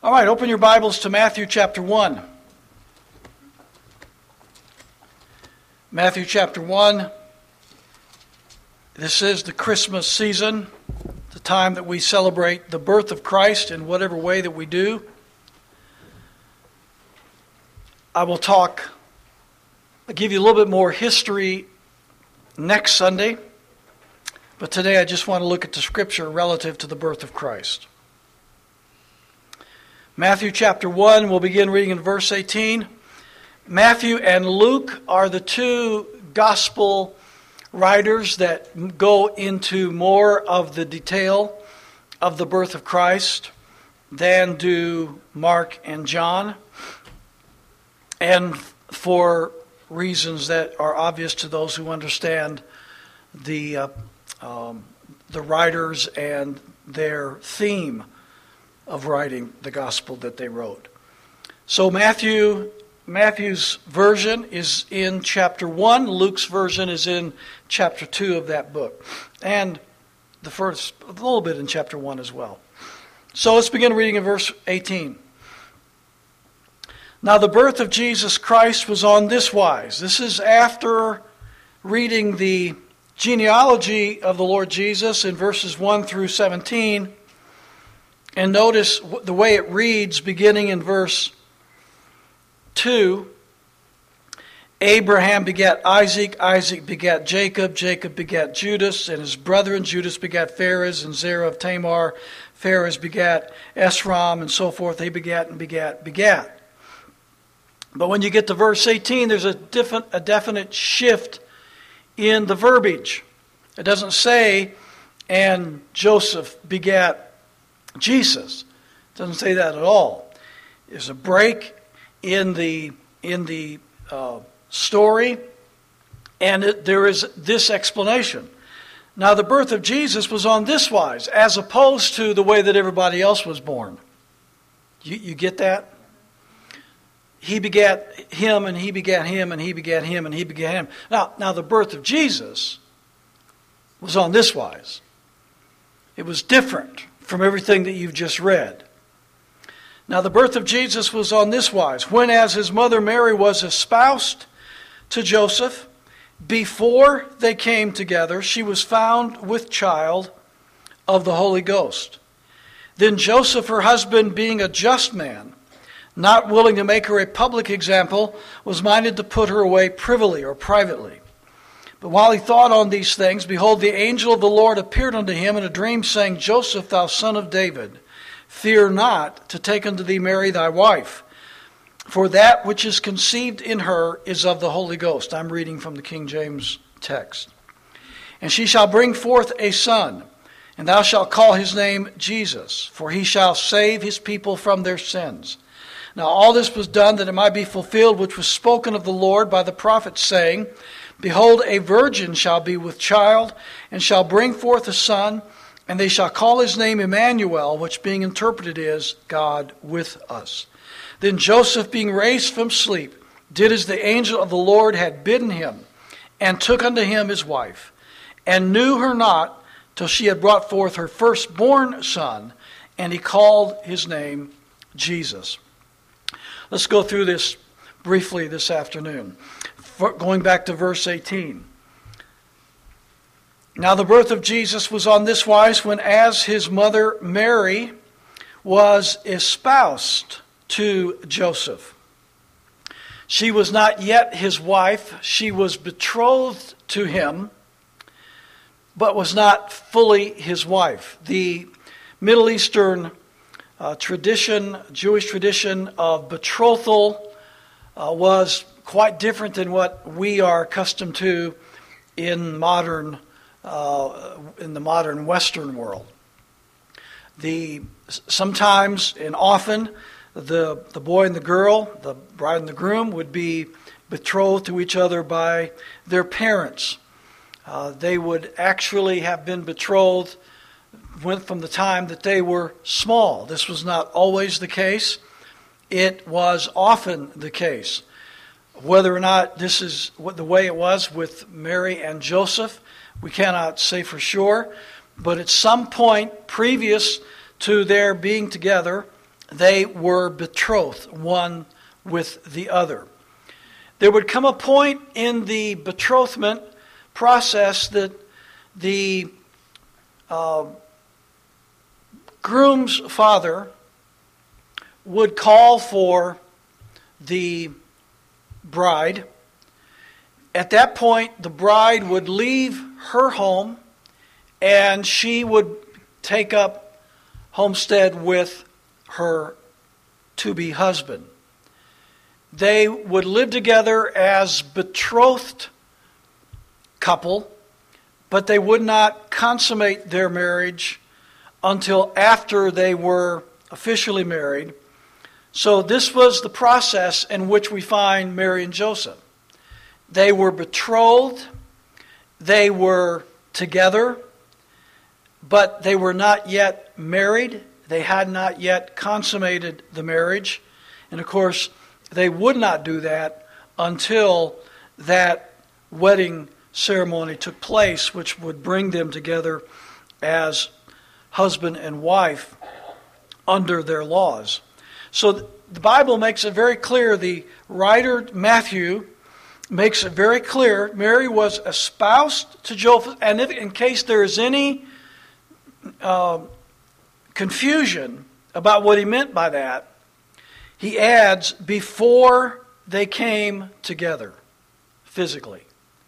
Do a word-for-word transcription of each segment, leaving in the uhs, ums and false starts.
All right, open your Bibles to Matthew chapter one. Matthew chapter one. This is the Christmas season, the time that we celebrate the birth of Christ in whatever way that we do. I will talk, I'll give you a little bit more history next Sunday, but today I just want to look at the scripture relative to the birth of Christ. Matthew chapter one, we'll begin reading in verse eighteen. Matthew and Luke are the two gospel writers that go into more of the detail of the birth of Christ than do Mark and John, and for reasons that are obvious to those who understand the uh, um, the writers and their theme of writing the gospel that they wrote. So Matthew Matthew's version is in chapter one. Luke's version is in chapter two of that book. And the first, a little bit in chapter one as well. So let's begin reading in verse eighteen. Now the birth of Jesus Christ was on this wise. This is after reading the genealogy of the Lord Jesus in verses one through seventeen. And notice the way it reads beginning in verse two. Abraham begat Isaac, Isaac begat Jacob, Jacob begat Judas and his brethren. Judas begat Pharez and Zerah of Tamar. Pharez begat Esrom, and so forth. They begat and begat, begat. But when you get to verse eighteen, there's a, different, a definite shift in the verbiage. It doesn't say, and Joseph begat Jesus. It doesn't say that at all. There's a break in the in the uh, story, and it, there is this explanation. Now the birth of Jesus was on this wise, as opposed to the way that everybody else was born. You, you get that? He begat him, and he begat him, and he begat him, and he begat him. Now, now the birth of Jesus was on this wise. It was different from everything that you've just read. Now the birth of Jesus was on this wise. When as his mother Mary was espoused to Joseph, before they came together, she was found with child of the Holy Ghost. Then Joseph, her husband, being a just man, not willing to make her a public example, was minded to put her away privily or privately. But while he thought on these things, behold, the angel of the Lord appeared unto him in a dream, saying, Joseph, thou son of David, fear not to take unto thee Mary thy wife, for that which is conceived in her is of the Holy Ghost. I'm reading from the King James text. And she shall bring forth a son, and thou shalt call his name Jesus, for he shall save his people from their sins. Now all this was done that it might be fulfilled, which was spoken of the Lord by the prophet, saying, Behold, a virgin shall be with child, and shall bring forth a son, and they shall call his name Emmanuel, which being interpreted is, God with us. Then Joseph, being raised from sleep, did as the angel of the Lord had bidden him, and took unto him his wife, and knew her not till she had brought forth her firstborn son, and he called his name Jesus. Let's go through this briefly this afternoon. Going back to verse eighteen. Now the birth of Jesus was on this wise, when as his mother Mary was espoused to Joseph. She was not yet his wife. She was betrothed to him, but was not fully his wife. The Middle Eastern uh, tradition, Jewish tradition of betrothal uh, was quite different than what we are accustomed to in modern, uh, in the modern Western world. The sometimes and often, the the boy and the girl, the bride and the groom, would be betrothed to each other by their parents. Uh, they would actually have been betrothed went from the time that they were small. This was not always the case. It was often the case. Whether or not this is what the way it was with Mary and Joseph, we cannot say for sure. But at some point previous to their being together, they were betrothed one with the other. There would come a point in the betrothment process that the uh, groom's father would call for the bride. At that point, the bride would leave her home and she would take up homestead with her to-be husband. They would live together as betrothed couple, but they would not consummate their marriage until after they were officially married. So this was the process in which we find Mary and Joseph. They were betrothed, they were together, but they were not yet married. They had not yet consummated the marriage. And of course, they would not do that until that wedding ceremony took place, which would bring them together as husband and wife under their laws. So the Bible makes it very clear, the writer Matthew makes it very clear, Mary was espoused to Joseph, and if, in case there is any uh, confusion about what he meant by that, he adds, before they came together, physically.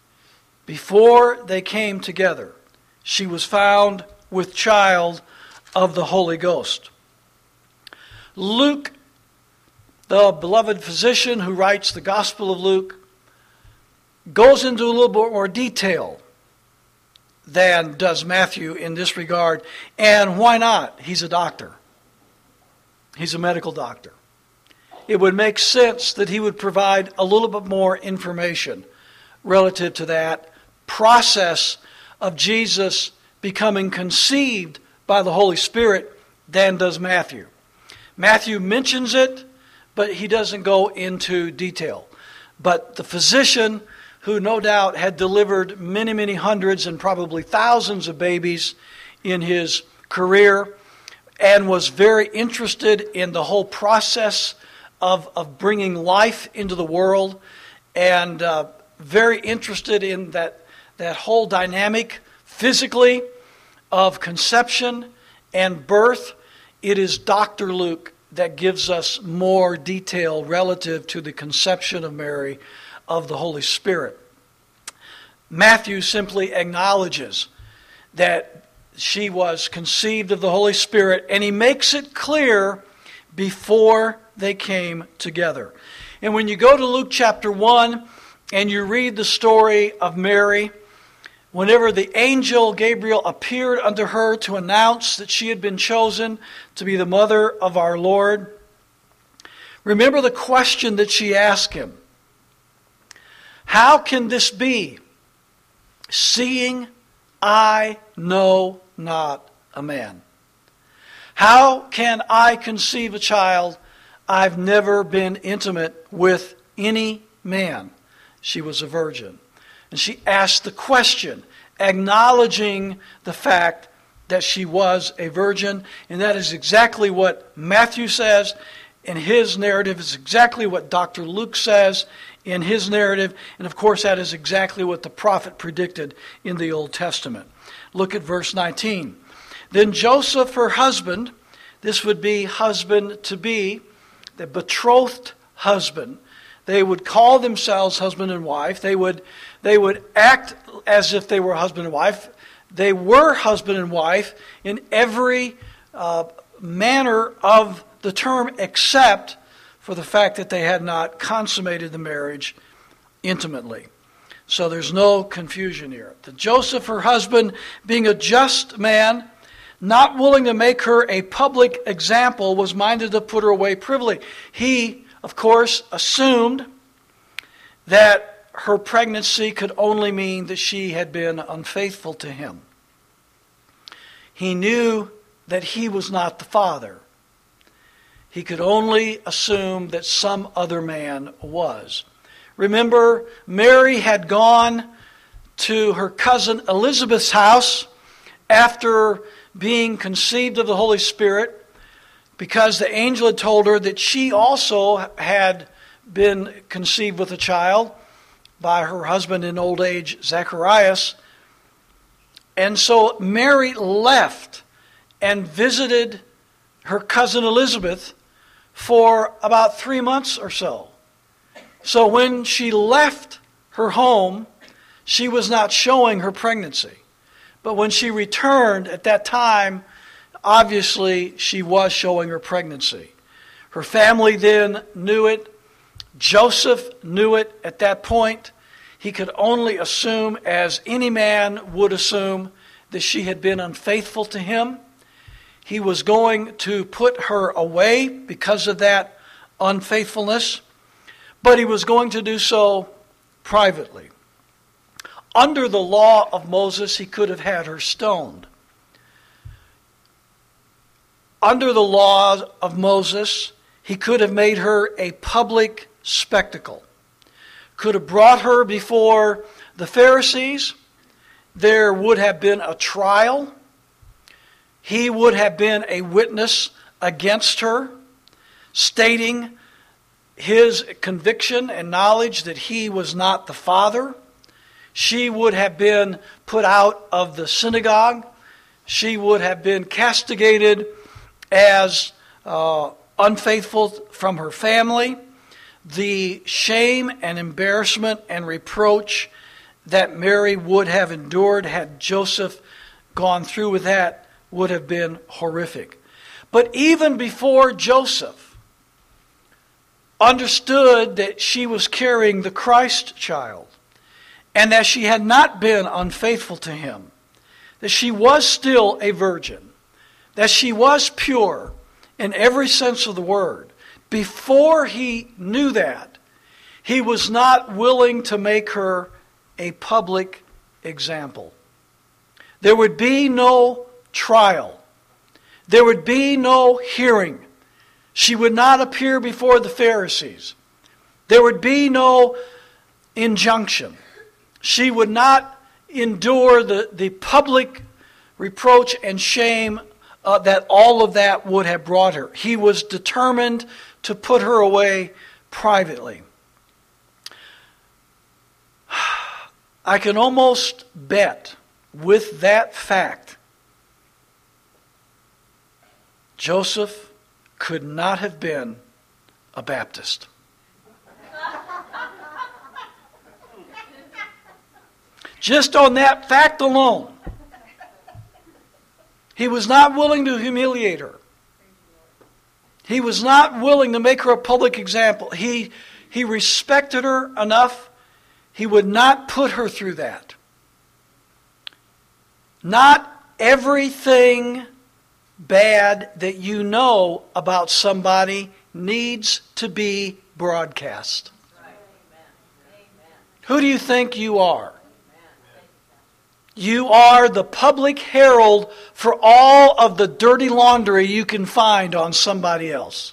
Before they came together, she was found with child of the Holy Ghost. Luke, the beloved physician who writes the Gospel of Luke, goes into a little bit more detail than does Matthew in this regard. And why not? He's a doctor. He's a medical doctor. It would make sense that he would provide a little bit more information relative to that process of Jesus becoming conceived by the Holy Spirit than does Matthew. Matthew mentions it, but he doesn't go into detail. But the physician, who no doubt had delivered many, many hundreds and probably thousands of babies in his career, and was very interested in the whole process of, of bringing life into the world, and uh, very interested in that, that whole dynamic physically of conception and birth. It is Doctor Luke that gives us more detail relative to the conception of Mary of the Holy Spirit. Matthew simply acknowledges that she was conceived of the Holy Spirit, and he makes it clear before they came together. And when you go to Luke chapter one and you read the story of Mary, whenever the angel Gabriel appeared unto her to announce that she had been chosen to be the mother of our Lord, remember the question that she asked him. How can this be, seeing I know not a man? How can I conceive a child? I've never been intimate with any man. She was a virgin. And she asked the question, acknowledging the fact that she was a virgin. And that is exactly what Matthew says in his narrative. It's exactly what Doctor Luke says in his narrative. And of course, that is exactly what the prophet predicted in the Old Testament. Look at verse nineteen. Then Joseph, her husband, this would be husband to be, the betrothed husband. They would call themselves husband and wife. They would, they would act as if they were husband and wife. They were husband and wife in every uh, manner of the term, except for the fact that they had not consummated the marriage intimately. So there's no confusion here. The Joseph, her husband, being a just man, not willing to make her a public example, was minded to put her away privily. He, of course, assumed that her pregnancy could only mean that she had been unfaithful to him. He knew that he was not the father. He could only assume that some other man was. Remember, Mary had gone to her cousin Elizabeth's house after being conceived of the Holy Spirit because the angel had told her that she also had been conceived with a child by her husband in old age, Zacharias. And so Mary left and visited her cousin Elizabeth for about three months or so. So when she left her home, she was not showing her pregnancy. But when she returned at that time, obviously she was showing her pregnancy. Her family then knew it. Joseph knew it at that point. He could only assume, as any man would assume, that she had been unfaithful to him. He was going to put her away because of that unfaithfulness, but he was going to do so privately. Under the law of Moses, he could have had her stoned. Under the law of Moses, he could have made her a public spectacle. Could have brought her before the Pharisees. There would have been a trial. He would have been a witness against her, stating his conviction and knowledge that he was not the father. She would have been put out of the synagogue. She would have been castigated as uh, unfaithful from her family. The shame and embarrassment and reproach that Mary would have endured had Joseph gone through with that would have been horrific. But even before Joseph understood that she was carrying the Christ child, and that she had not been unfaithful to him, that she was still a virgin, that she was pure in every sense of the word, before he knew that, he was not willing to make her a public example. There would be no trial. There would be no hearing. She would not appear before the Pharisees. There would be no injunction. She would not endure the, the public reproach and shame uh, that all of that would have brought her. He was determined to put her away privately. I can almost bet with that fact, Joseph could not have been a Baptist. Just on that fact alone, he was not willing to humiliate her. He was not willing to make her a public example. He, he respected her enough. He would not put her through that. Not everything bad that you know about somebody needs to be broadcast. Who do you think you are? You are the public herald for all of the dirty laundry you can find on somebody else.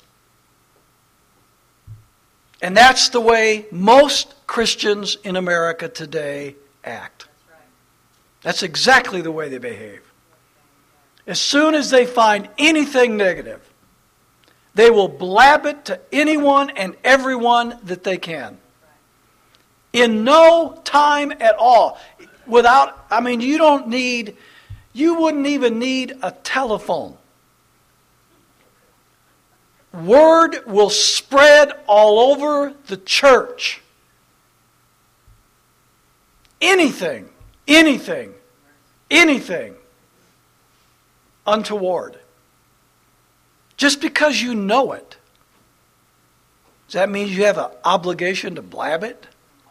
And that's the way most Christians in America today act. That's exactly the way they behave. As soon as they find anything negative, they will blab it to anyone and everyone that they can. In no time at all. Without, I mean, you don't need, you wouldn't even need a telephone. Word will spread all over the church. Anything, anything, anything untoward. Just because you know it. Does that mean you have an obligation to blab it?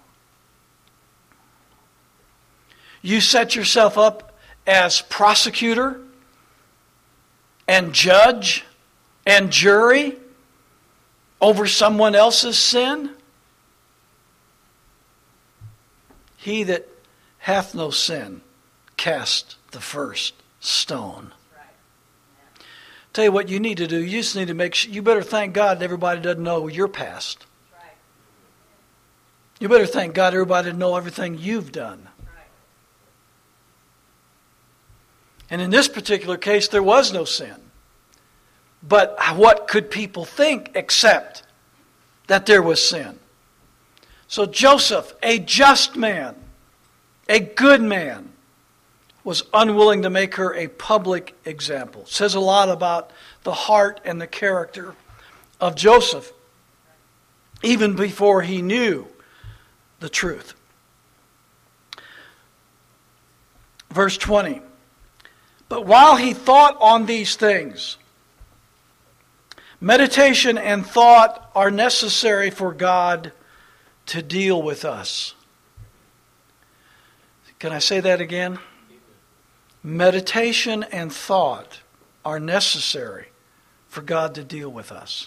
You set yourself up as prosecutor and judge and jury over someone else's sin? He that hath no sin, cast the first stone. Tell you what you need to do. You just need to make sure, you better thank God that everybody doesn't know your past. You better thank God everybody doesn't know everything you've done. And in this particular case, there was no sin. But what could people think except that there was sin? So Joseph, a just man, a good man, was unwilling to make her a public example. It says a lot about the heart and the character of Joseph, even before he knew the truth. Verse twenty. But while he thought on these things, meditation and thought are necessary for God to deal with us. Can I say that again? Meditation and thought are necessary for God to deal with us.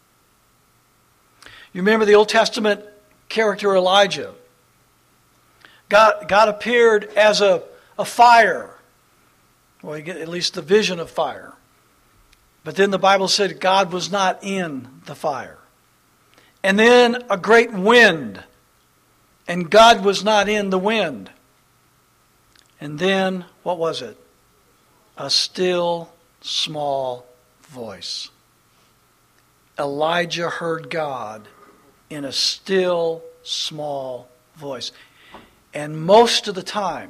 You remember the Old Testament character Elijah. God, God appeared as a, a fire. Well, you get at least the vision of fire. But then the Bible said God was not in the fire. And then a great wind. And God was not in the wind. And then, what was it? A still, small voice. Elijah heard God in a still, small voice. And most of the time,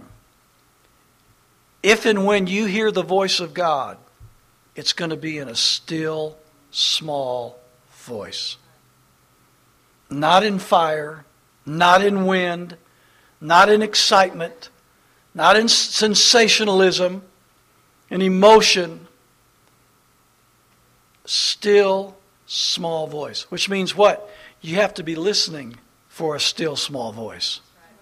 if and when you hear the voice of God, it's going to be in a still, small voice. Not in fire, not in wind, not in excitement, not in sensationalism and emotion. Still, small voice. Which means what? You have to be listening for a still, small voice.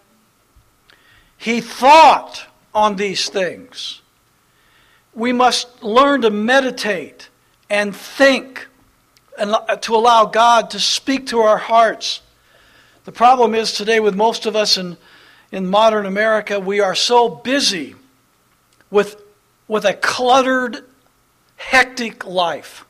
He thought on these things. We must learn to meditate and think and to allow God to speak to our hearts. The problem is today with most of us in, in modern America, we are so busy with, with a cluttered, hectic life.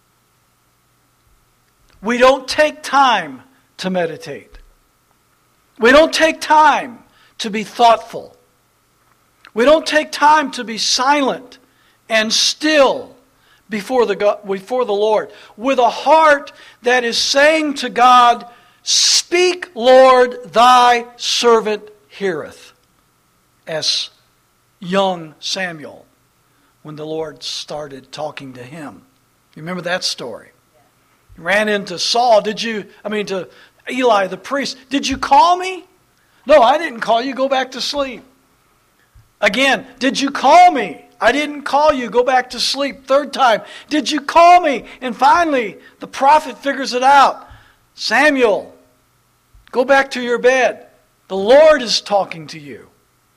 We don't take time to meditate. We don't take time to be thoughtful. We don't take time to be silent and still before the God, before the Lord, with a heart that is saying to God, "Speak, Lord, thy servant heareth," as young Samuel, when the Lord started talking to him. You remember that story? He ran into Saul. Did you, I mean to Eli the priest, "Did you call me?" "No, I didn't call you. Go back to sleep." Again, "Did you call me?" "I didn't call you. Go back to sleep." Third time, "Did you call me?" And finally, the prophet figures it out. "Samuel, go back to your bed. The Lord is talking to you.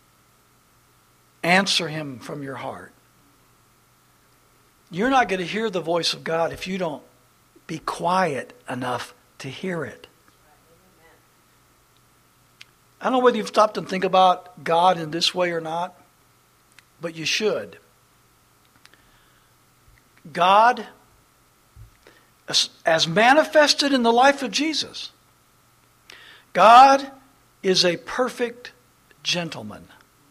Answer him from your heart." You're not going to hear the voice of God if you don't be quiet enough to hear it. I don't know whether you've stopped and think about God in this way or not, but you should. God, as manifested in the life of Jesus, God is a perfect gentleman.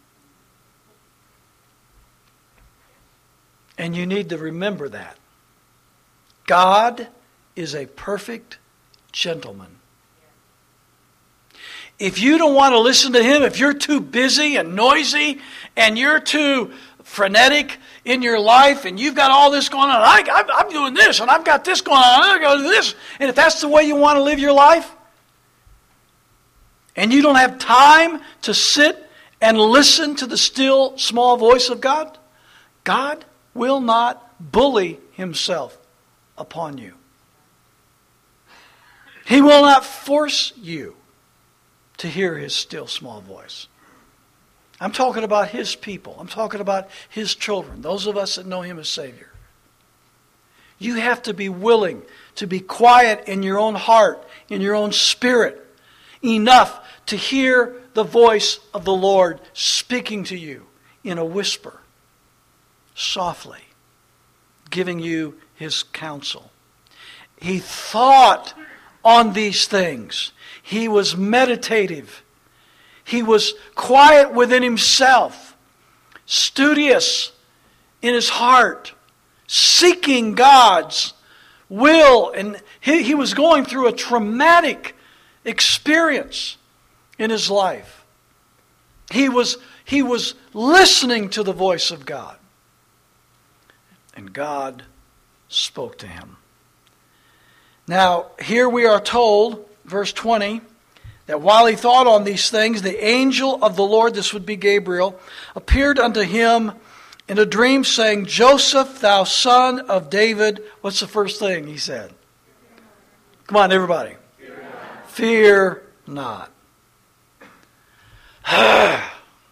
And you need to remember that. God is a perfect gentleman. If you don't want to listen to him, if you're too busy and noisy and you're too frenetic in your life and you've got all this going on, I, I, I'm doing this and I've got this going on, I'm going to do this, and if that's the way you want to live your life, and you don't have time to sit and listen to the still small voice of God, God will not bully himself upon you. He will not force you to hear his still small voice. I'm talking about his people. I'm talking about his children, those of us that know him as Savior. You have to be willing to be quiet in your own heart, in your own spirit, enough to hear the voice of the Lord speaking to you in a whisper, softly, giving you his counsel. He thought on these things. He was meditative. He was quiet within himself, studious in his heart, seeking God's will. And he, he was going through a traumatic experience in his life. He was, he was listening to the voice of God. And God spoke to him. Now, here we are told, verse twenty, that while he thought on these things, the angel of the Lord, this would be Gabriel, appeared unto him in a dream, saying, Joseph, thou son of David. What's the first thing he said? Come on, everybody. Fear not. Fear not.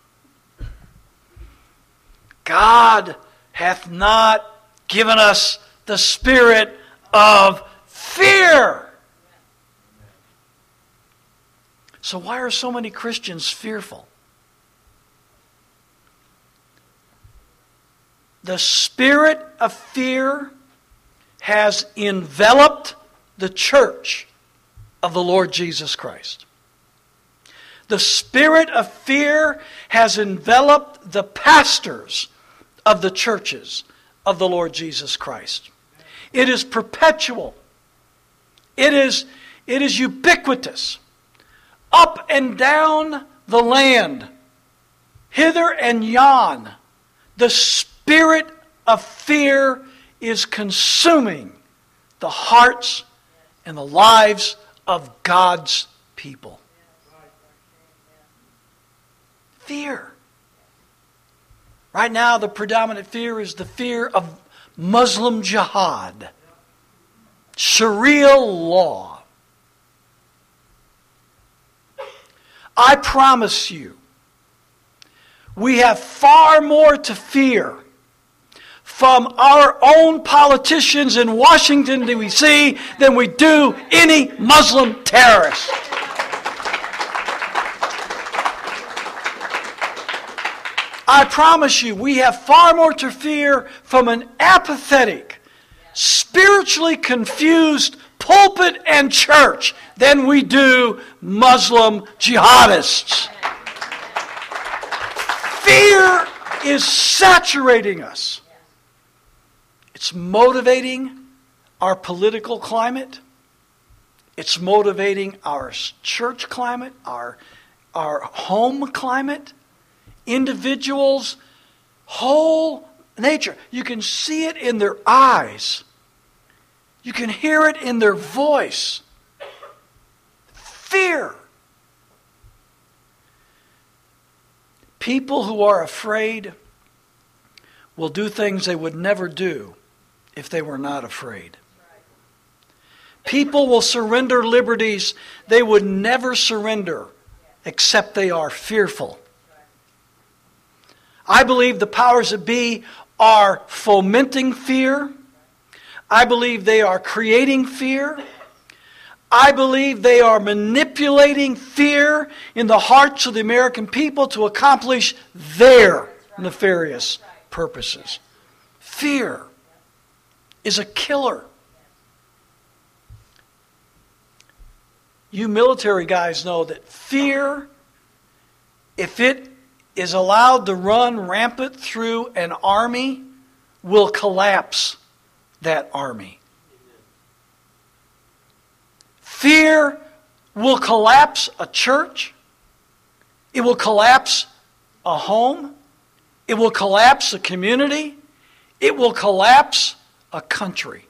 God hath not given us the spirit of fear. So why are so many Christians fearful? The spirit of fear has enveloped the church of the Lord Jesus Christ. The spirit of fear has enveloped the pastors of the churches of the Lord Jesus Christ. It is perpetual. It is, it is ubiquitous. Up and down the land, hither and yon, the spirit of fear is consuming the hearts and the lives of God's people. Fear. Right now, the predominant fear is the fear of Muslim jihad, Sharia law. I promise you, we have far more to fear from our own politicians in Washington, D C than we do any Muslim terrorist. I promise you, we have far more to fear from an apathetic, spiritually confused pulpit and church than we do Muslim jihadists. Fear is saturating us. It's motivating our political climate. It's motivating our church climate, our, our home climate. Individuals' whole nature. You can see it in their eyes. You can hear it in their voice. Fear. People who are afraid will do things they would never do if they were not afraid. People will surrender liberties they would never surrender except they are fearful. I believe the powers that be are fomenting fear. I believe they are creating fear. I believe they are manipulating fear in the hearts of the American people to accomplish their nefarious purposes. Fear is a killer. You military guys know that fear, if it is allowed to run rampant through an army, will collapse that army. Fear will collapse a church. It will collapse a home. It will collapse a community. It will collapse a country.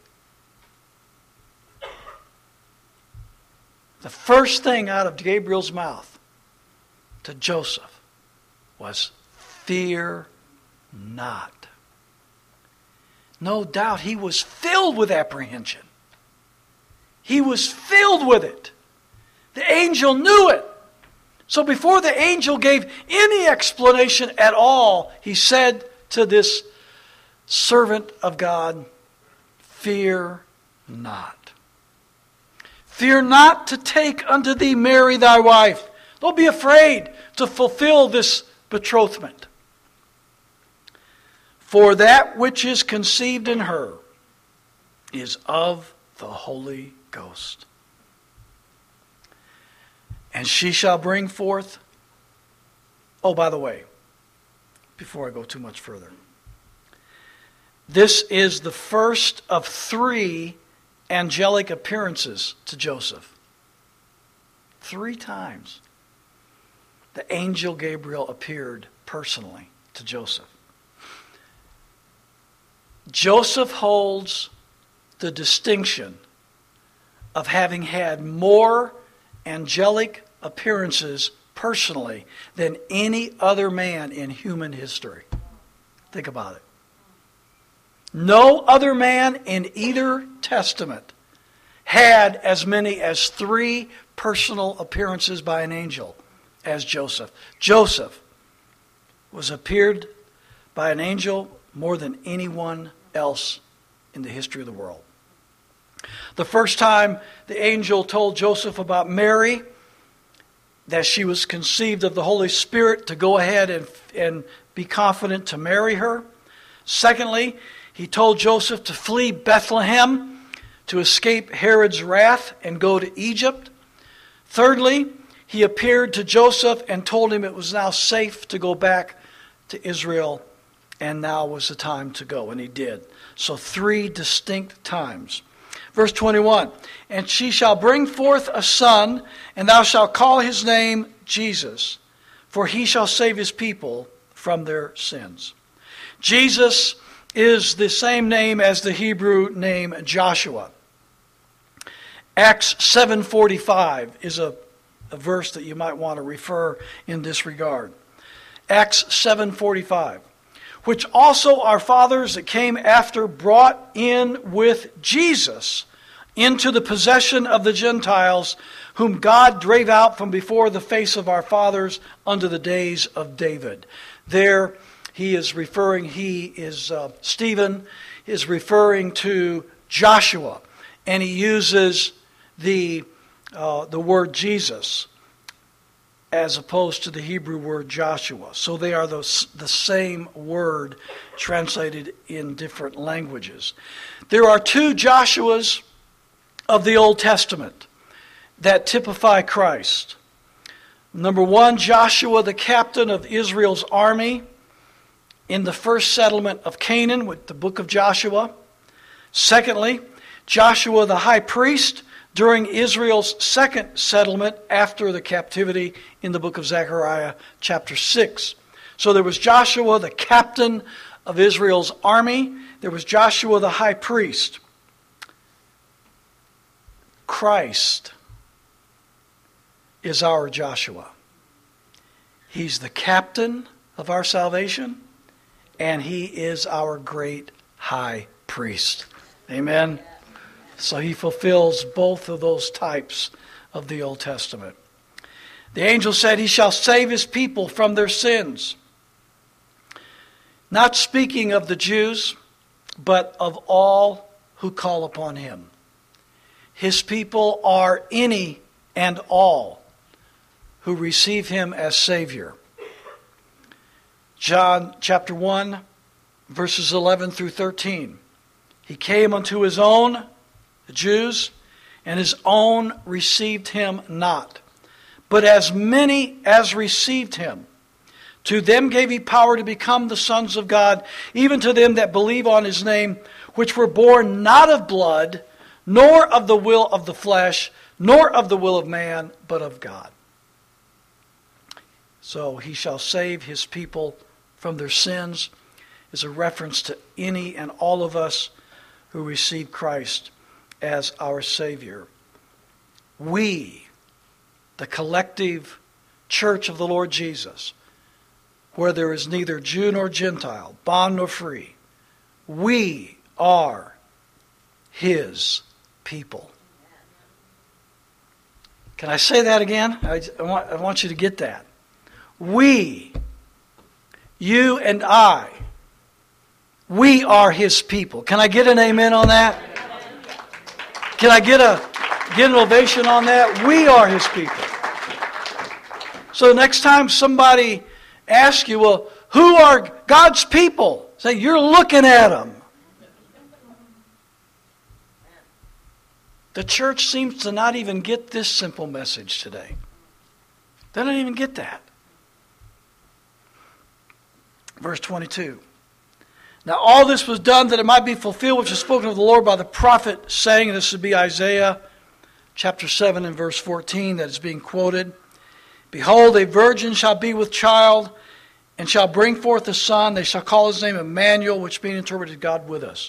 The first thing out of Gabriel's mouth to Joseph was, fear not. No doubt he was filled with apprehension. He was filled with it. The angel knew it. So before the angel gave any explanation at all, he said to this servant of God, fear not. Fear not to take unto thee Mary thy wife. Don't be afraid to fulfill this betrothment. For that which is conceived in her is of the Holy Ghost. And she shall bring forth... Oh, by the way, before I go too much further. This is the first of three angelic appearances to Joseph. Three times the angel Gabriel appeared personally to Joseph. Joseph holds the distinction of having had more angelic appearances personally than any other man in human history. Think about it. No other man in either testament had as many as three personal appearances by an angel as Joseph. Joseph was appeared by an angel more than anyone else in the history of the world. The first time the angel told Joseph about Mary, that she was conceived of the Holy Spirit, to go ahead and, and be confident to marry her. Secondly, he told Joseph to flee Bethlehem to escape Herod's wrath and go to Egypt. Thirdly, he appeared to Joseph and told him it was now safe to go back to Israel, and now was the time to go, and he did. So three distinct times. Verse twenty-one, and she shall bring forth a son, and thou shalt call his name Jesus, for he shall save his people from their sins. Jesus is the same name as the Hebrew name Joshua. Acts seven forty-five is a, a verse that you might want to refer in this regard. Acts seven forty-five. Which also our fathers that came after brought in with Jesus into the possession of the Gentiles, whom God drave out from before the face of our fathers unto the days of David. There he is referring, he is, uh, Stephen is referring to Joshua, and he uses the, uh, the word Jesus as opposed to the Hebrew word Joshua. So they are the, the same word translated in different languages. There are two Joshuas of the Old Testament that typify Christ. Number one, Joshua, the captain of Israel's army in the first settlement of Canaan with the book of Joshua. Secondly, Joshua, the high priest during Israel's second settlement after the captivity in the book of Zechariah chapter six. So there was Joshua, the captain of Israel's army. There was Joshua, the high priest. Christ is our Joshua. He's the captain of our salvation, and he is our great high priest. Amen. So he fulfills both of those types of the Old Testament. The angel said he shall save his people from their sins. Not speaking of the Jews, but of all who call upon him. His people are any and all who receive him as Savior. John chapter one, verses eleven through thirteen. He came unto his own, the Jews, and his own received him not. But as many as received him, to them gave he power to become the sons of God, even to them that believe on his name, which were born not of blood, nor of the will of the flesh, nor of the will of man, but of God. So he shall save his people from their sins is a reference to any and all of us who receive Christ as our Savior. We, the collective church of the Lord Jesus, where there is neither Jew nor Gentile, bond nor free, we are his people. Can I say that again? I, I, want, I want you to get that. We, you and I, we are his people. Can I get an amen on that? Can I get a get an ovation on that? We are his people. So next time somebody asks you, well, who are God's people? Say, you're looking at them. The church seems to not even get this simple message today. They don't even get that. Verse twenty-two. Now all this was done that it might be fulfilled which is spoken of the Lord by the prophet, saying, and this would be Isaiah chapter seven and verse fourteen that is being quoted. Behold, a virgin shall be with child, and shall bring forth a son. They shall call his name Emmanuel, which being interpreted, God with us.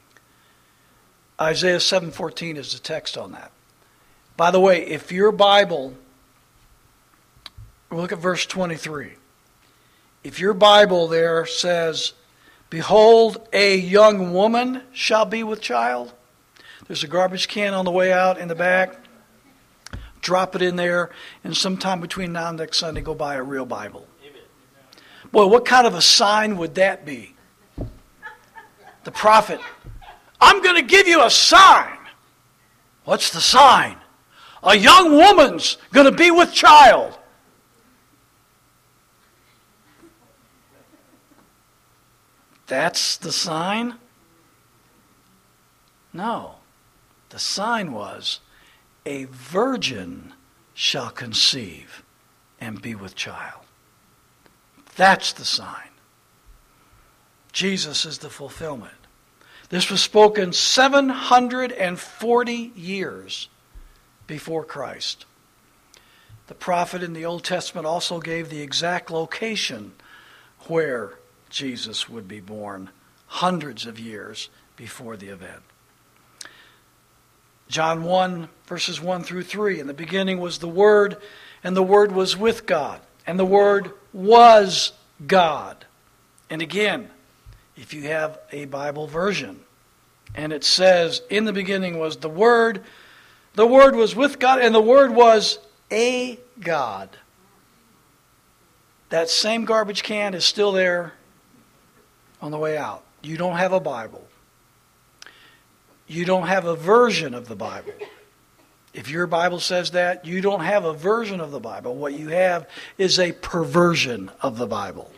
Isaiah seven fourteen is the text on that. By the way, if your Bible, look at verse twenty-three. If your Bible there says, behold, a young woman shall be with child. There's a garbage can on the way out in the back. Drop it in there, and sometime between now and next Sunday, go buy a real Bible. Amen. Boy, what kind of a sign would that be? The prophet, I'm going to give you a sign. What's the sign? A young woman's going to be with child. That's the sign? No. The sign was, a virgin shall conceive and be with child. That's the sign. Jesus is the fulfillment. This was spoken seven hundred forty years before Christ. The prophet in the Old Testament also gave the exact location where Jesus would be born, hundreds of years before the event. John one, verses one through three. In the beginning was the Word, and the Word was with God, and the Word was God. And again, if you have a Bible version, and it says, in the beginning was the Word, the Word was with God, and the Word was a God. That same garbage can is still there on the way out. You don't have a Bible. You don't have a version of the Bible. If your Bible says that, you don't have a version of the Bible. What you have is a perversion of the Bible.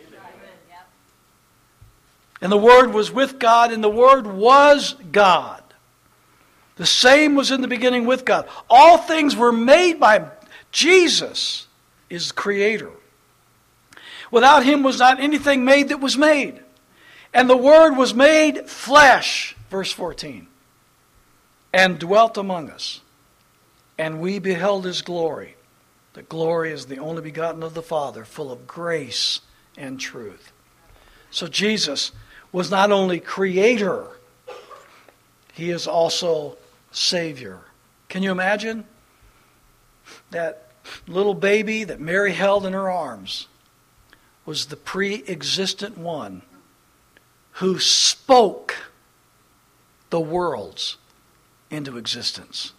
And the Word was with God, and the Word was God. The same was in the beginning with God. All things were made by Him. Jesus is Creator. Without Him was not anything made that was made. And the Word was made flesh, verse fourteen, and dwelt among us. And we beheld His glory. The glory is the only begotten of the Father, full of grace and truth. So Jesus was not only Creator, He is also Savior. Can you imagine that little baby that Mary held in her arms was the pre-existent one who spoke the worlds into existence.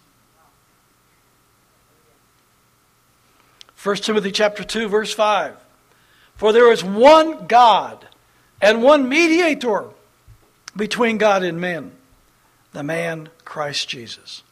First Timothy chapter two, verse five. For there is one God and one mediator between God and men, the man Christ Jesus.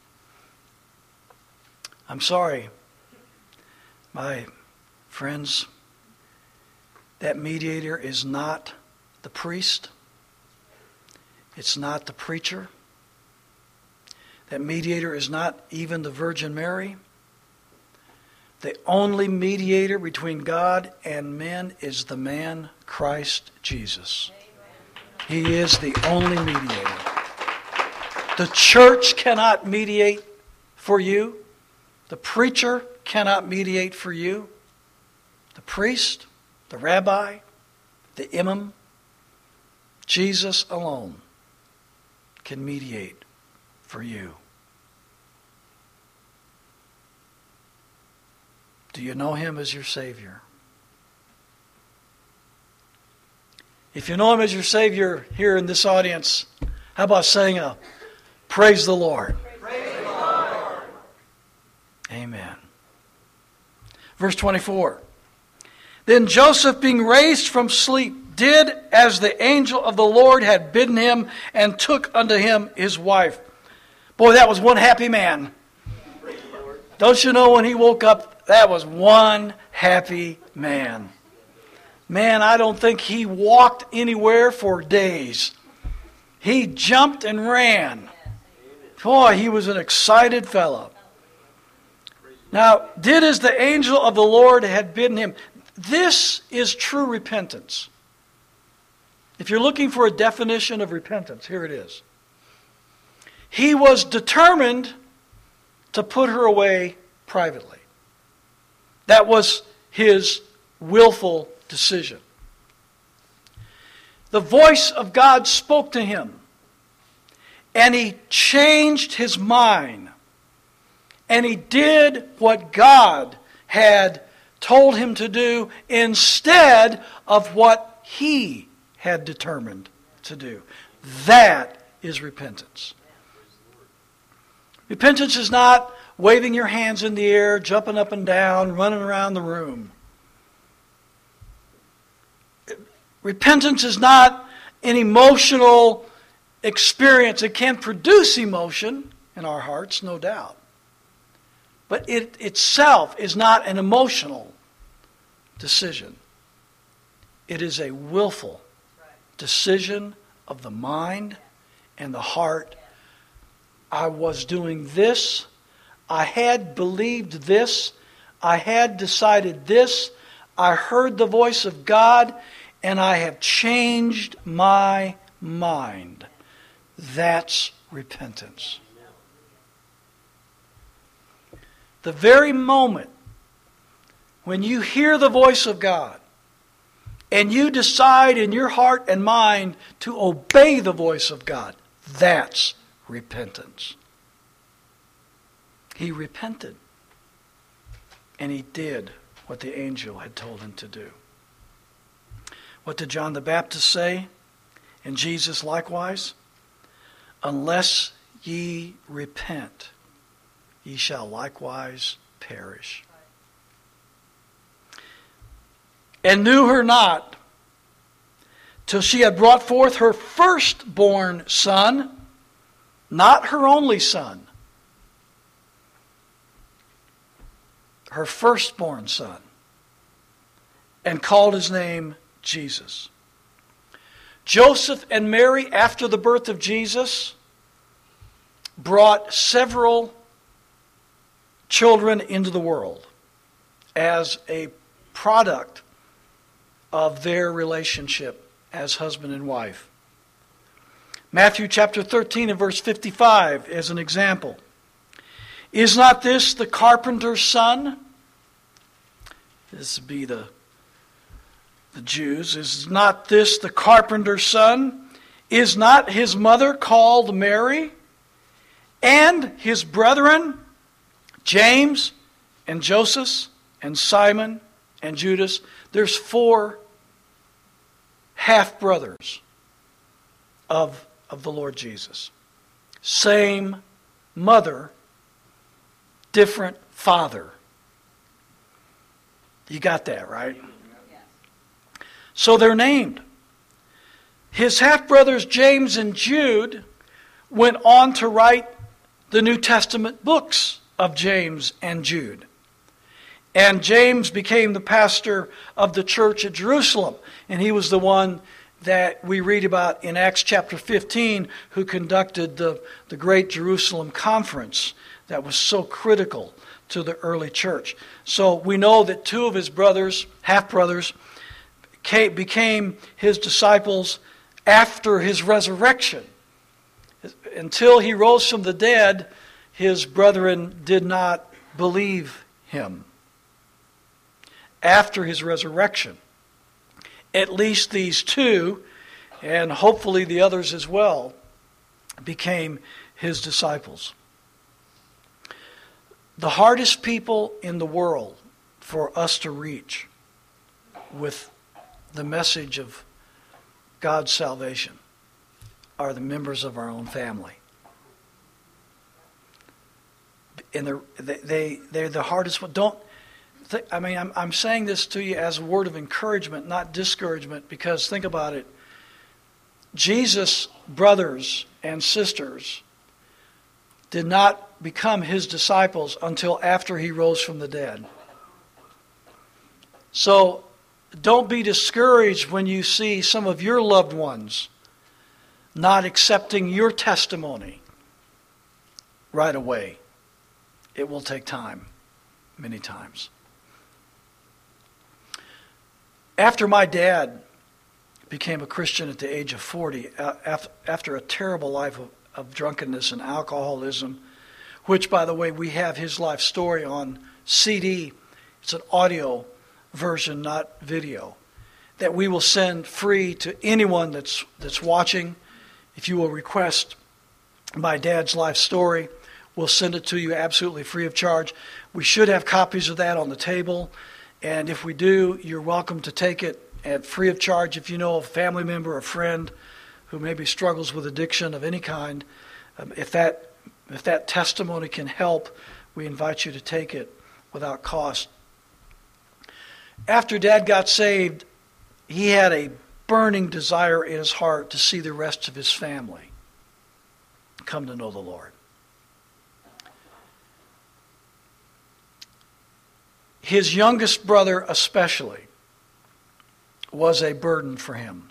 I'm sorry, my friends, that mediator is not the priest. It's not the preacher. That mediator is not even the Virgin Mary. The only mediator between God and men is the man Christ Jesus. He is the only mediator. The church cannot mediate for you. The preacher cannot mediate for you. The priest, the rabbi, the imam, Jesus alone can mediate for you. Do you know Him as your Savior? If you know Him as your Savior here in this audience, how about saying a praise the Lord? Praise the Lord. Amen. Verse twenty-four. Then Joseph, being raised from sleep, did as the angel of the Lord had bidden him, and took unto him his wife. Boy, that was one happy man. Don't you know when he woke up, that was one happy man. Man, I don't think he walked anywhere for days. He jumped and ran. Boy, he was an excited fellow. Now, did as the angel of the Lord had bidden him. This is true repentance. If you're looking for a definition of repentance, here it is. He was determined to put her away privately. That was his willful decision. The voice of God spoke to him, and he changed his mind, and he did what God had told him to do instead of what he had determined to do. That is repentance. Repentance is not waving your hands in the air, jumping up and down, running around the room. Repentance is not an emotional experience. It can produce emotion in our hearts, no doubt. But it itself is not an emotional decision. It is a willful decision of the mind and the heart. I was doing this. I had believed this. I had decided this. I heard the voice of God, and I have changed my mind. That's repentance. The very moment when you hear the voice of God and you decide in your heart and mind to obey the voice of God, that's repentance. He repented, and he did what the angel had told him to do. What did John the Baptist say? And Jesus likewise? Unless ye repent, ye shall likewise perish. And knew her not till she had brought forth her firstborn son, not her only son, her firstborn son, and called his name Jesus. Joseph and Mary, after the birth of Jesus, brought several children into the world as a product of their relationship as husband and wife. Matthew chapter thirteen and verse fifty-five is an example. Is not this the carpenter's son? This would be the, the Jews. Is not this the carpenter's son? Is not his mother called Mary? And his brethren, James and Joseph and Simon and Judas. There's four half-brothers of, of the Lord Jesus. Same mother, different father. You got that, right? So they're named. His half-brothers James and Jude went on to write the New Testament books of James and Jude. And James became the pastor of the church at Jerusalem. And he was the one that we read about in Acts chapter fifteen, who conducted the, the great Jerusalem conference that was so critical to the early church. So we know that two of his brothers, half-brothers, became his disciples after his resurrection. Until he rose from the dead, his brethren did not believe him. After his resurrection, at least these two, and hopefully the others as well, became his disciples. The hardest people in the world for us to reach with the message of God's salvation are the members of our own family. And they're, they, they're the hardest one. Don't, th- I mean, I'm, I'm saying this to you as a word of encouragement, not discouragement, because think about it. Jesus' brothers and sisters did not become his disciples until after he rose from the dead. So don't be discouraged when you see some of your loved ones not accepting your testimony right away. It will take time, many times. After my dad became a Christian at the age of forty after a terrible life of, of drunkenness and alcoholism, which, by the way, we have his life story on C D. It's an audio version, not video, that we will send free to anyone that's that's watching. If you will request my dad's life story, we'll send it to you absolutely free of charge. We should have copies of that on the table, and if we do, you're welcome to take it at free of charge. If you know a family member or friend who maybe struggles with addiction of any kind, um, if that if that testimony can help, we invite you to take it without cost. After Dad got saved, he had a burning desire in his heart to see the rest of his family come to know the Lord. His youngest brother especially was a burden for him.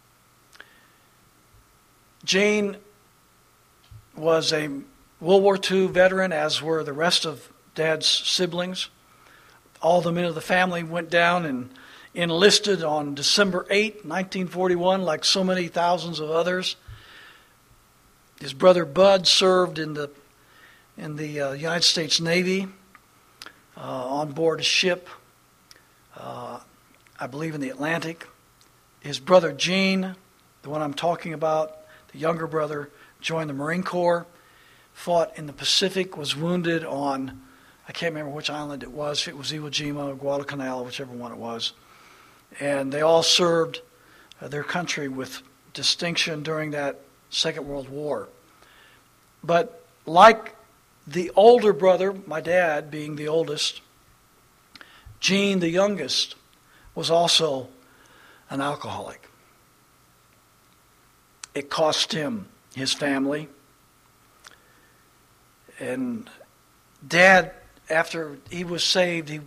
Gene was a World War Two veteran, as were the rest of Dad's siblings. All the men of the family went down and enlisted on December eighth, nineteen forty-one, like so many thousands of others. His brother Bud served in the in the uh, United States Navy uh, on board a ship, uh, I believe in the Atlantic. His brother Gene, the one I'm talking about, the younger brother, joined the Marine Corps, fought in the Pacific, was wounded on, I can't remember which island it was, if it was Iwo Jima or Guadalcanal, whichever one it was. And they all served uh, their country with distinction during that Second World War. But like the older brother, my dad being the oldest, Gene, the youngest, was also an alcoholic. It cost him his family. And Dad, after he was saved, he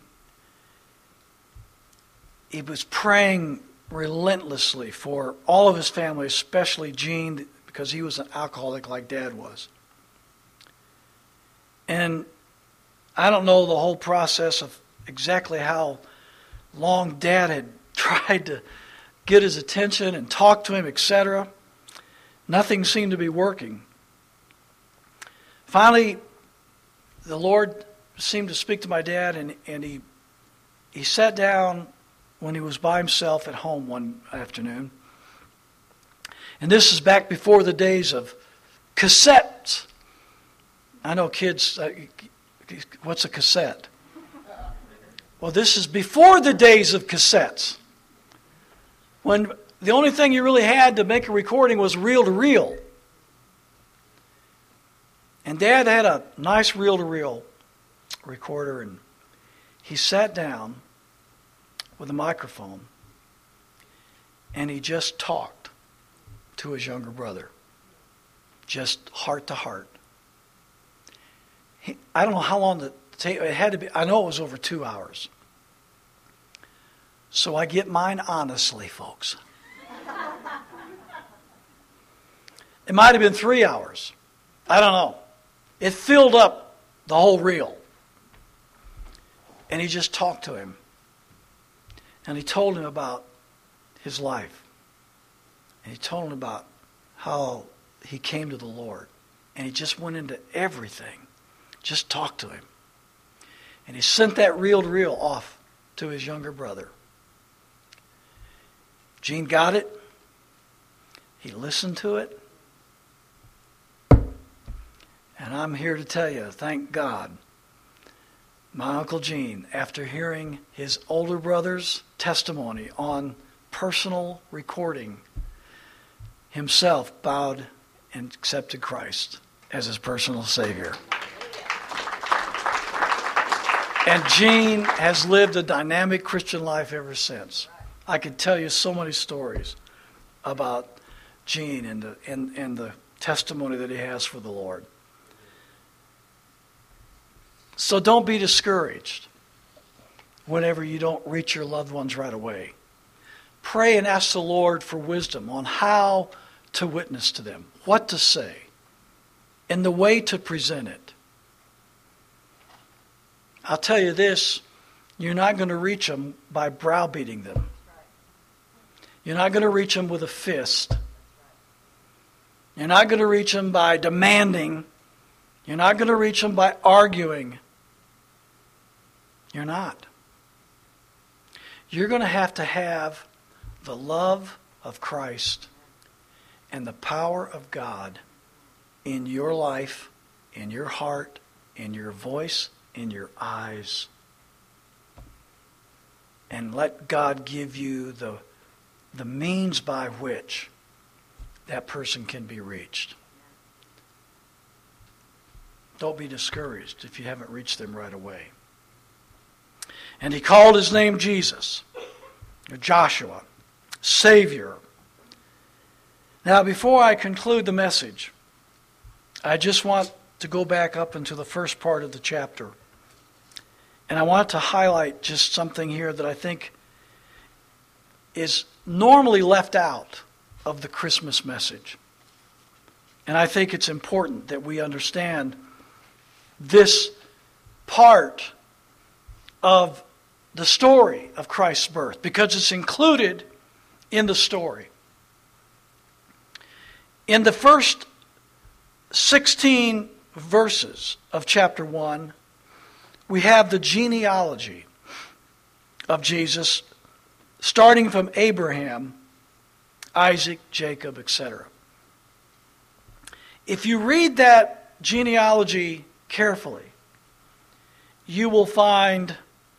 he was praying relentlessly for all of his family, especially Gene, because he was an alcoholic like Dad was. And I don't know the whole process of exactly how long Dad had tried to get his attention and talk to him, et cetera. Nothing seemed to be working. Finally, the Lord seemed to speak to my dad, and, and he he sat down when he was by himself at home one afternoon. And this is back before the days of cassettes. I know kids, uh, what's a cassette? Well, this is before the days of cassettes, when the only thing you really had to make a recording was reel-to-reel. And Dad had a nice reel-to-reel recorder, and he sat down with a microphone, and he just talked to his younger brother, just heart to heart. He, I don't know how long the tape, it had to be, I know it was over two hours. So I get mine honestly, folks. It might have been three hours. I don't know. It filled up the whole reel. And he just talked to him. And he told him about his life. And he told him about how he came to the Lord. And he just went into everything. Just talked to him. And he sent that reel-to-reel off to his younger brother. Gene got it. He listened to it. And I'm here to tell you, thank God, my Uncle Gene, after hearing his older brother's testimony on personal recording, himself bowed and accepted Christ as his personal Savior. And Gene has lived a dynamic Christian life ever since. I could tell you so many stories about Gene and the, and, and the testimony that he has for the Lord. So don't be discouraged whenever you don't reach your loved ones right away. Pray and ask the Lord for wisdom on how to witness to them, what to say, and the way to present it. I'll tell you this, you're not going to reach them by browbeating them. You're not going to reach them with a fist. You're not going to reach them by demanding. You're not going to reach them by arguing. You're not. You're going to have to have the love of Christ and the power of God in your life, in your heart, in your voice, in your eyes. And let God give you the, the means by which that person can be reached. Don't be discouraged if you haven't reached them right away. And he called his name Jesus, or Joshua, Savior. Now, before I conclude the message, I just want to go back up into the first part of the chapter. And I want to highlight just something here that I think is normally left out of the Christmas message. And I think it's important that we understand this part of the story of Christ's birth, because it's included in the story. In the first sixteen verses of chapter one, we have the genealogy of Jesus, starting from Abraham, Isaac, Jacob, et cetera. If you read that genealogy carefully, you will find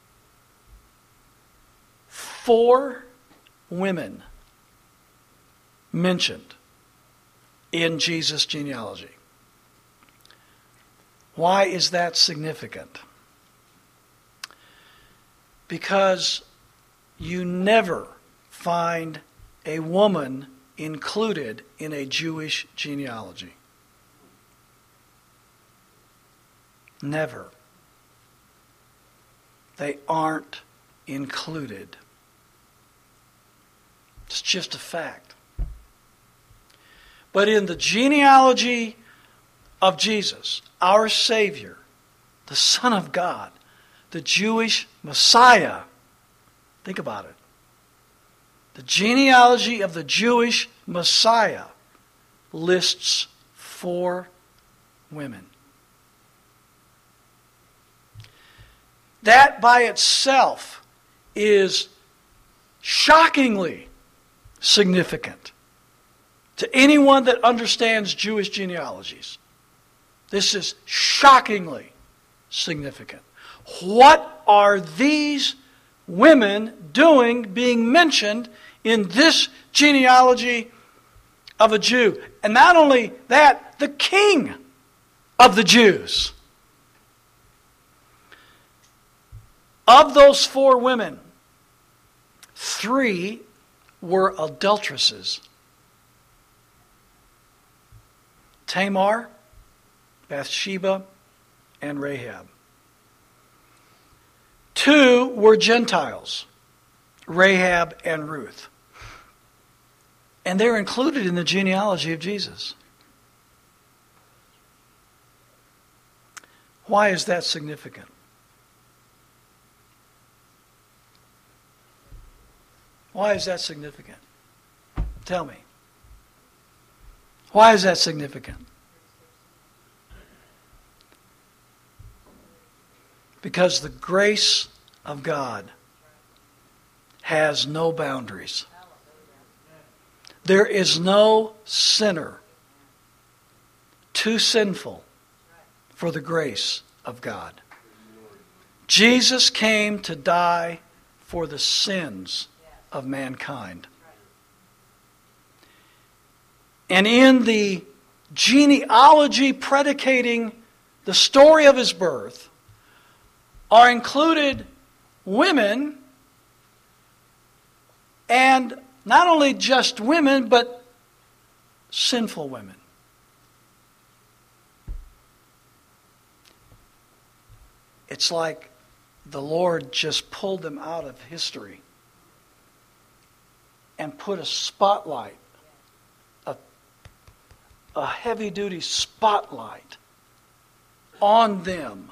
four women mentioned in Jesus' genealogy. Why is that significant? Because you never find a woman included in a Jewish genealogy. Never. They aren't included. It's just a fact. But in the genealogy of Jesus, our Savior, the Son of God, the Jewish Messiah, think about it. The genealogy of the Jewish Messiah lists four women. That by itself is shockingly significant to anyone that understands Jewish genealogies. This is shockingly significant. What are these women doing being mentioned in this genealogy of a Jew? And not only that, the King of the Jews. Of those four women, three were adulteresses. Tamar, Bathsheba, and Rahab. Two were Gentiles, Rahab and Ruth. And they're included in the genealogy of Jesus. Why is that significant? Why is that significant? Tell me. Why is that significant? Because the grace of God has no boundaries. There is no sinner too sinful for the grace of God. Jesus came to die for the sins of mankind. And in the genealogy predicating the story of his birth are included women, and not only just women, but sinful women. It's like the Lord just pulled them out of history and put a spotlight, a, a heavy-duty spotlight on them.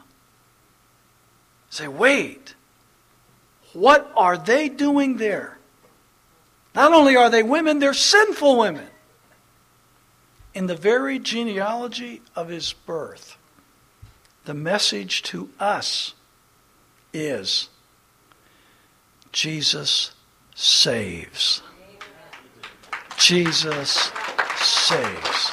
Say, wait, what are they doing there? Not only are they women, they're sinful women. In the very genealogy of his birth, the message to us is Jesus saves. Jesus saves.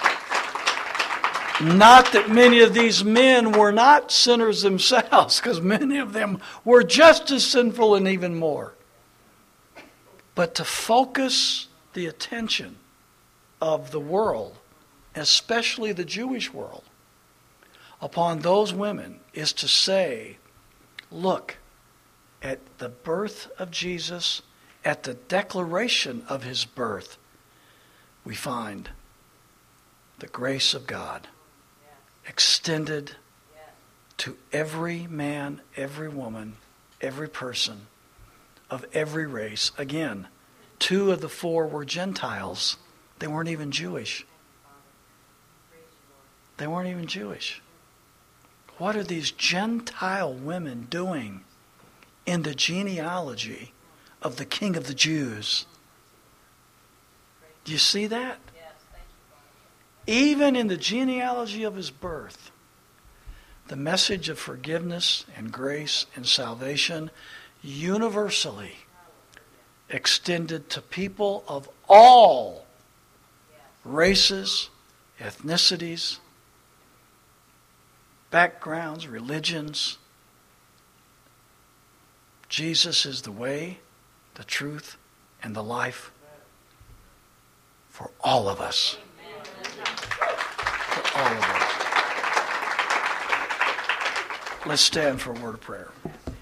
Not that many of these men were not sinners themselves, because many of them were just as sinful and even more. But to focus the attention of the world, especially the Jewish world, upon those women is to say, look, at the birth of Jesus, at the declaration of his birth, we find the grace of God extended to every man, every woman, every person of every race. Again, two of the four were Gentiles. They weren't even Jewish. They weren't even Jewish. What are these Gentile women doing in the genealogy of the King of the Jews? Do you see that? Even in the genealogy of his birth, the message of forgiveness and grace and salvation universally extended to people of all races, ethnicities, backgrounds, religions. Jesus is the way, the truth, and the life for all of us. For all of us. Let's stand for a word of prayer.